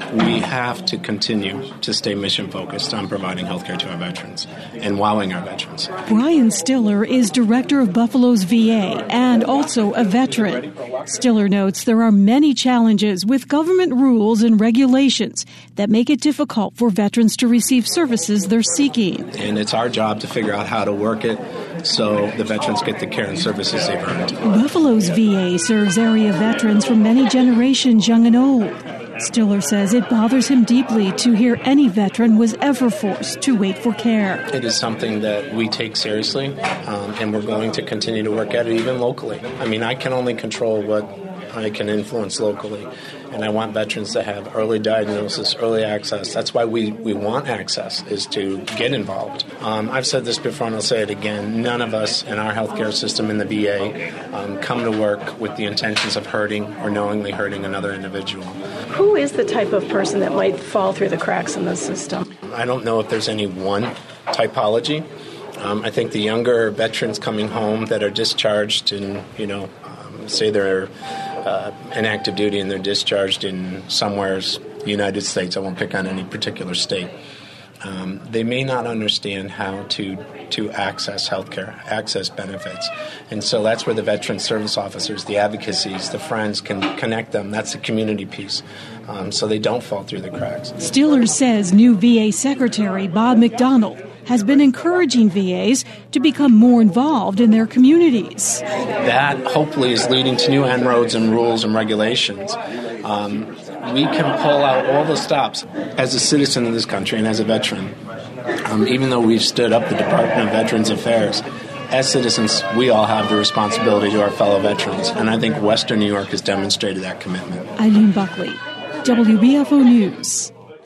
we have to continue to stay mission-focused on providing health care to our veterans and wowing our veterans. Brian Stiller is director of Buffalo's VA and also a veteran. Stiller notes there are many challenges with government rules and regulations that make it difficult for veterans to receive services they're seeking. And it's our job to figure out how to work it so the veterans get the care and services they've earned. Buffalo's VA serves area veterans from many generations, young and old. Stiller says it bothers him deeply to hear any veteran was ever forced to wait for care. It is something that we take seriously, and we're going to continue to work at it even locally. I mean, I can only control what I can influence locally, and I want veterans to have early diagnosis, early access. That's why we want access, is to get involved. I've said this before and I'll say it again. None of us in our healthcare system in the VA come to work with the intentions of hurting or knowingly hurting another individual. Who is the type of person that might fall through the cracks in the system? I don't know if there's any one typology. I think the younger veterans coming home that are discharged and, say they're in active duty and they're discharged in somewhere's the United States, I won't pick on any particular state, they may not understand how to access healthcare, access benefits. And so that's where the veteran service officers, the advocacies, the friends can connect them. That's the community piece. So they don't fall through the cracks. Stiller says new VA Secretary Bob McDonald has been encouraging VAs to become more involved in their communities. That hopefully is leading to new inroads and rules and regulations. We can pull out all the stops as a citizen of this country and as a veteran. Even though we've stood up the Department of Veterans Affairs, as citizens, we all have the responsibility to our fellow veterans. And I think Western New York has demonstrated that commitment. Eileen Buckley, WBFO News.